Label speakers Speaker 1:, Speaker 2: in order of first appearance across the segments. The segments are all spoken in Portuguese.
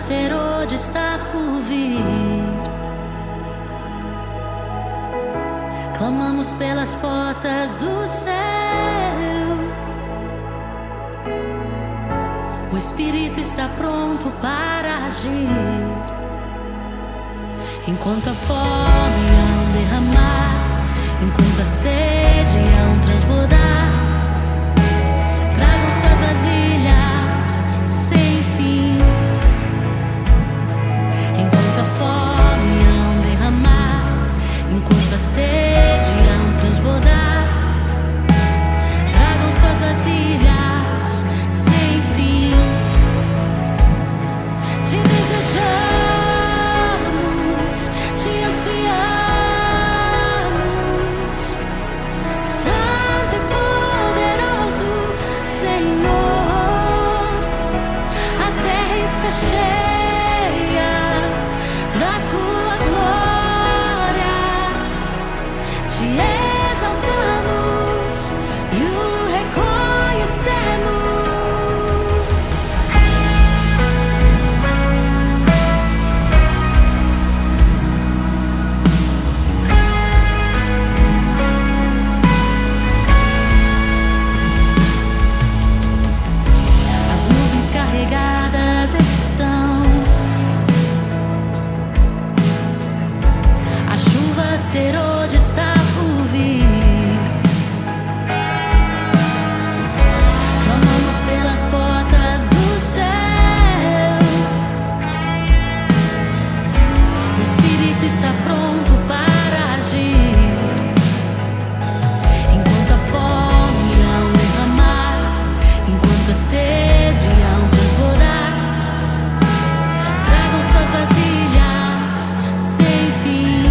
Speaker 1: ser hoje está por vir. Clamamos pelas portas do céu. O Espírito está pronto para agir. Enquanto a fome há derramar, enquanto a sede há transbordar, tragam suas vasilhas sem fim. Enquanto a fome há derramar, enquanto a sede há transbordar, tragam suas vasilhas sem fim. Te desejamos. Ser hoje está por vir. Clamamos pelas portas do céu. O Espírito está pronto para agir. Enquanto a fome há derramar, enquanto a sede há transbordar, tragam suas vasilhas sem fim.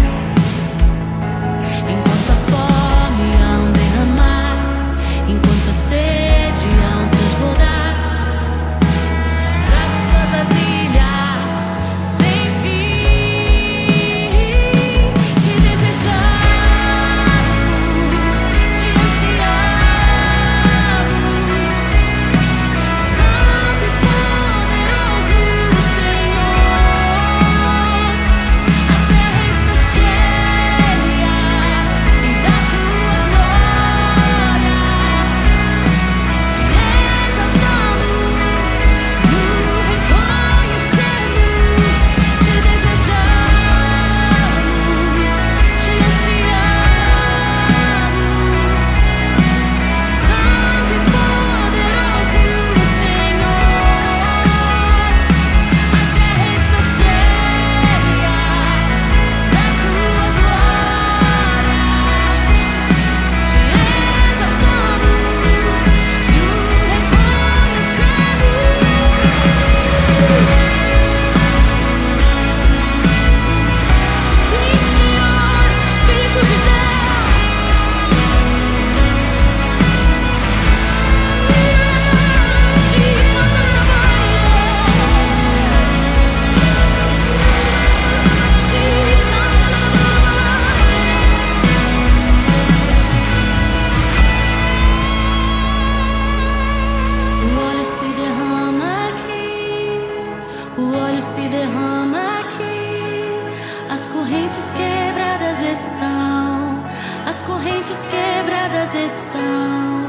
Speaker 1: O óleo se derrama aqui, as correntes quebradas estão, as correntes quebradas estão.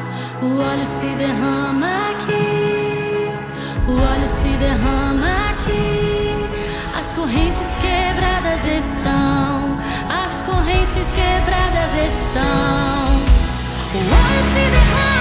Speaker 1: O óleo se derrama aqui, o óleo se derrama aqui, as correntes quebradas estão, as correntes quebradas estão. O óleo se derrama.